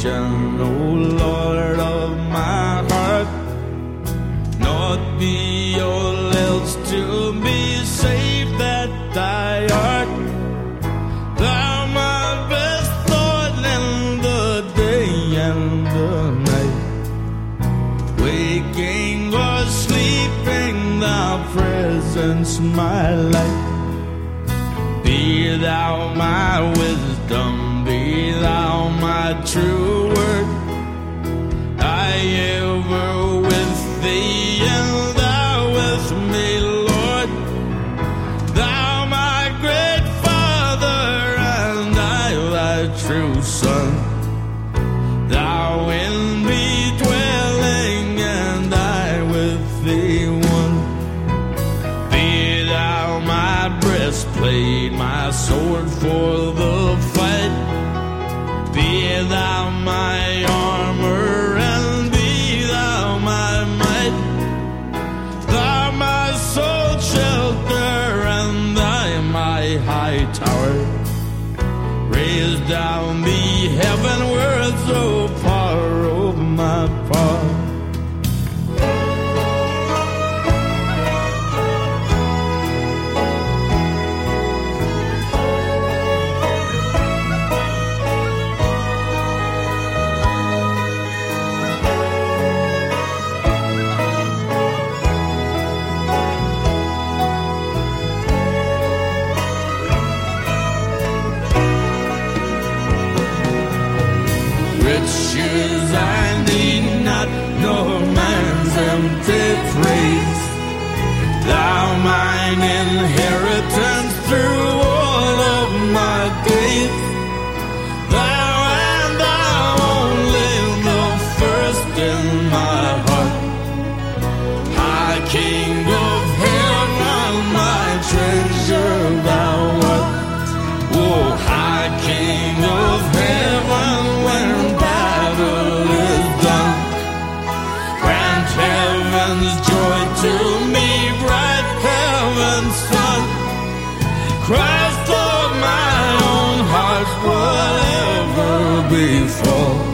salvation, O Lord of my heart. Not be all else to be save that thy art. Thou my best thought in the day and the night. Waking or sleeping, thy presence my light. Be thou my wisdom, be thou my true word. I ever with thee and thou with me, Lord. Thou my great Father and I thy true Son. Thou in me dwelling and I with thee one. Be thou my breastplate, my sword for the fight. Be thou my armor and be thou my might. Thou my soul shelter and thy my high tower. Raise down the heavenwards, O power of my power. Riches I need not, nor man's empty praise. Thou mine inheritance through all of my days. Thou and thou only, the first in my heart. High King of heaven, my treasure thou art. Oh, High King of heaven, when battle is done, grant heaven's joy to me, bright heaven's sun. Christ of my own heart, whatever befall.